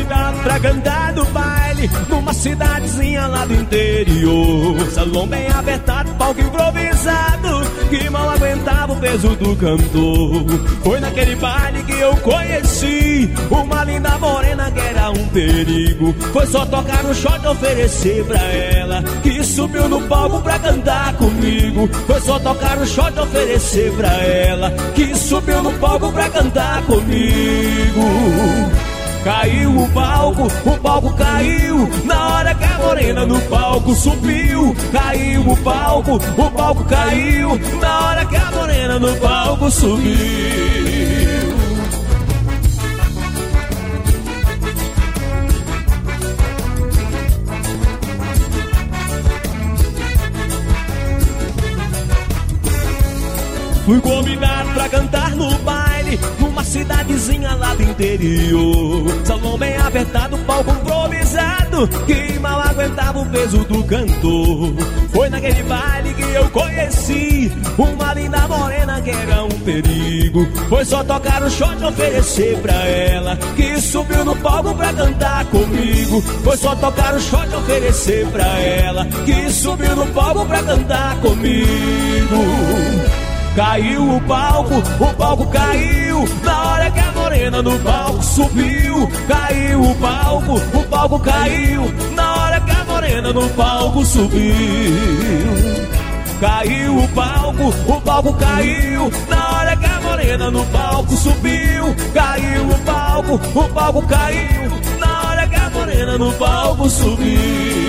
convidado pra cantar no baile numa cidadezinha lá do interior. Salão bem apertado, palco improvisado, que mal aguentava o peso do cantor. Foi naquele baile que eu conheci uma linda morena que era um perigo. Foi só tocar no shot e oferecer pra ela, que subiu no palco pra cantar comigo. Foi só tocar no shot e oferecer pra ela, que subiu no palco pra cantar comigo. Caiu o palco caiu na hora que a morena no palco subiu. Caiu o palco caiu na hora que a morena no palco subiu. Fui convidado pra cantar no baile numa cidadezinha lá do interior. Salão bem apertado, palco improvisado, que mal aguentava o peso do cantor. Foi naquele baile que eu conheci uma linda morena que era um perigo. Foi só tocar o shot e oferecer pra ela, que subiu no palco pra cantar comigo. Foi só tocar o shot e oferecer pra ela, que subiu no palco pra cantar comigo. Caiu o palco caiu na hora que a morena no palco subiu. Caiu o palco caiu na hora que a morena no palco subiu. Caiu o palco caiu na hora que a morena no palco subiu. Caiu o palco caiu na hora que a morena no palco subiu.